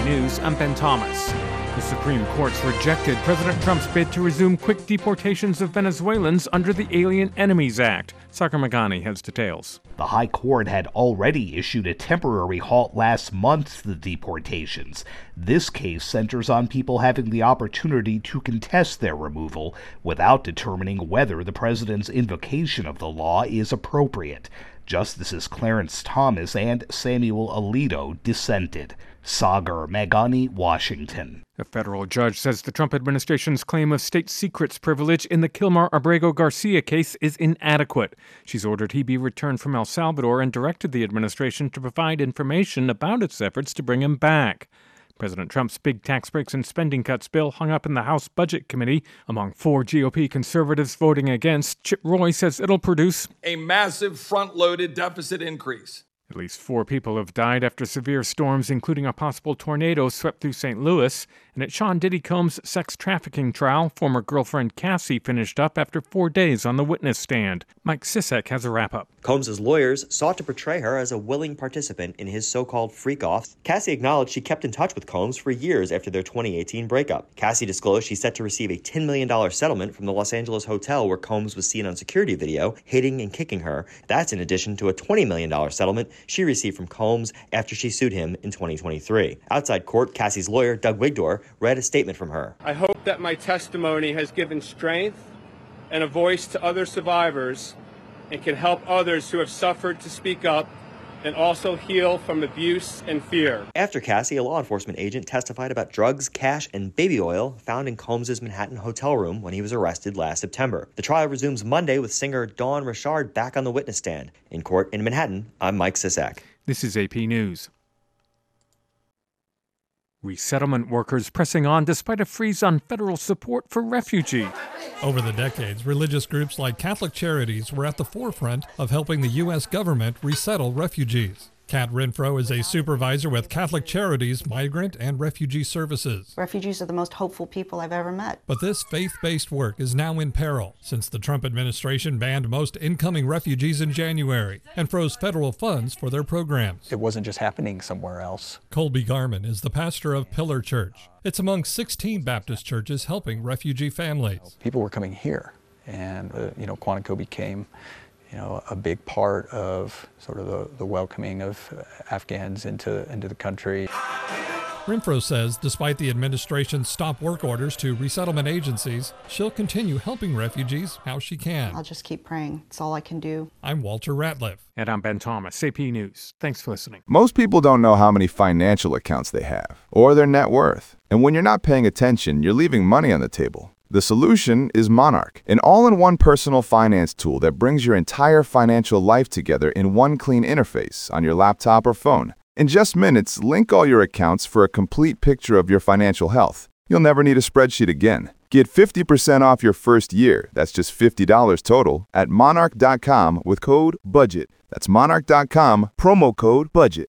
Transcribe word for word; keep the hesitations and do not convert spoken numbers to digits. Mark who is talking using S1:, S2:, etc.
S1: News, I'm Ben Thomas. The Supreme Court's rejected President Trump's bid to resume quick deportations of Venezuelans under the Alien Enemies Act. Sagar Meghani has details.
S2: The High Court had already issued a temporary halt last month to the deportations. This case centers on people having the opportunity to contest their removal without determining whether the president's invocation of the law is appropriate. Justices Clarence Thomas and Samuel Alito dissented. Sagar Meghani, Washington.
S1: A federal judge says the Trump administration's claim of state secrets privilege in the Kilmar Abrego Garcia case is inadequate. She's ordered he be returned from El Salvador and directed the administration to provide information about its efforts to bring him back. President Trump's big tax breaks and spending cuts bill hung up in the House Budget Committee. Among four G O P conservatives voting against, Chip Roy says it'll produce
S3: a massive front-loaded deficit increase.
S1: At least four people have died after severe storms, including a possible tornado, swept through Saint Louis. And at Sean Diddy Combs' sex trafficking trial, former girlfriend Cassie finished up after four days on the witness stand. Mike Sisek has a wrap-up.
S4: Combs' lawyers sought to portray her as a willing participant in his so-called freak-off. Cassie acknowledged she kept in touch with Combs for years after their twenty eighteen breakup. Cassie disclosed she's set to receive a ten million dollars settlement from the Los Angeles hotel where Combs was seen on security video, hitting and kicking her. That's in addition to a twenty million dollars settlement she received from Combs after she sued him in twenty twenty-three. Outside court, Cassie's lawyer, Doug Wigdor, read a statement from her.
S5: I hope that my testimony has given strength and a voice to other survivors and can help others who have suffered to speak up and also heal from abuse and fear.
S4: After Cassie, a law enforcement agent testified about drugs, cash, and baby oil found in Combs' Manhattan hotel room when he was arrested last September. The trial resumes Monday with singer Dawn Richard back on the witness stand. In court in Manhattan, I'm Mike Sisek.
S1: This is A P News. Resettlement workers pressing on despite a freeze on federal support for refugees.
S6: Over the decades, religious groups like Catholic Charities were at the forefront of helping the U S government resettle refugees. Kat Renfro is a supervisor with Catholic Charities Migrant and Refugee Services.
S7: Refugees are the most hopeful people I've ever met.
S6: But this faith-based work is now in peril since the Trump administration banned most incoming refugees in January and froze federal funds for their programs.
S8: It wasn't just happening somewhere else.
S6: Colby Garman is the pastor of Pillar Church. It's among sixteen Baptist churches helping refugee families.
S8: People were coming here, and uh, you know, Quantico became you know, a big part of sort of the, the welcoming of Afghans into, into the country.
S6: Renfro says despite the administration's stop work orders to resettlement agencies, she'll continue helping refugees how she can.
S7: I'll just keep praying. It's all I can do.
S6: I'm Walter Ratliff.
S1: And I'm Ben Thomas, A P News. Thanks for listening.
S9: Most people don't know how many financial accounts they have or their net worth. And when you're not paying attention, you're leaving money on the table. The solution is Monarch, an all-in-one personal finance tool that brings your entire financial life together in one clean interface on your laptop or phone. In just minutes, link all your accounts for a complete picture of your financial health. You'll never need a spreadsheet again. Get fifty percent off your first year, that's just fifty dollars total, at monarch dot com with code BUDGET. That's monarch dot com, promo code BUDGET.